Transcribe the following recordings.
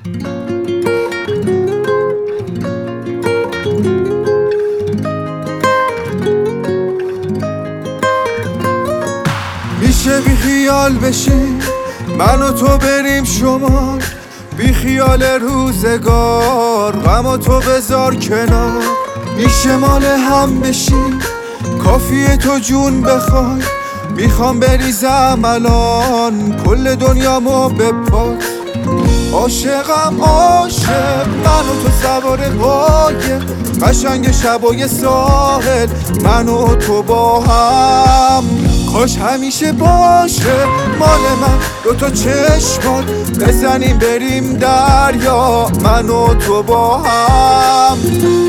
میشه بی خیال بشیم من و تو بریم شمال، بی خیال روزگار غم و تو بذار کنار. میشه مال هم بشیم کافیه تو جون بخوای، میخوام بریزم الان کل دنیامو به پات. عاشقم عاشق من و تو سوار قایق، قشنگ شبای ساحل من و تو با هم. کاش همیشه باشه مال من دوتا چشمات، بزنیم بریم دریا من و تو با هم.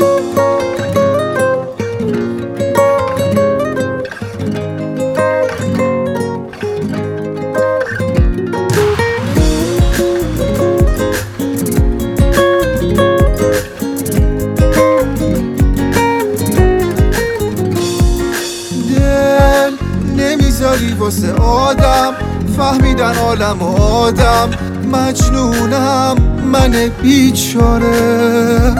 نمیذاری واسه آدم فهمیدن عالم و آدم، مجنونم من بیچاره.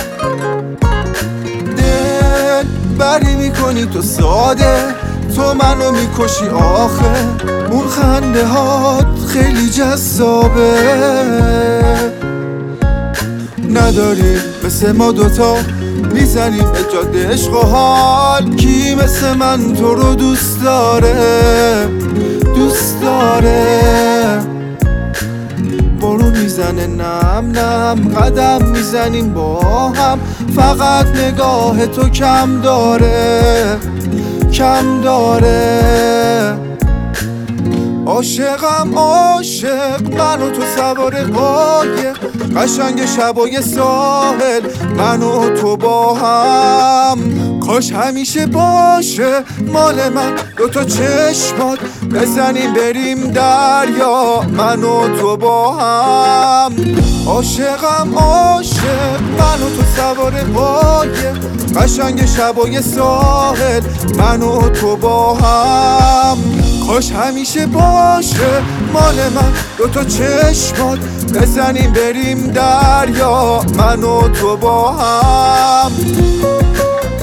دل بری میکنی تو ساده، تو منو میکشی آخه، اون خنده هات خیلی جذابه. نداریم مثل ما دوتا میزنیم به جاده عشق و حال، کی مثل من تو رو دوست داره دوست داره. بارون میزنه نم نم قدم میزنیم با هم، فقط نگاه تو کم داره کم داره. عاشقم عاشق من و تو سوار قایق، قشنگ شبای ساحل من و تو با هم. کاش همیشه باشه مال من دوتا چشمات، بزنیم بریم دریا من و تو با هم. عاشقم عاشق من و تو سوار قایق، قشنگ شبای ساحل من و تو با هم. کاش همیشه باشه مال من دوتا چشمات، بزنیم بریم دریا من و تو با هم.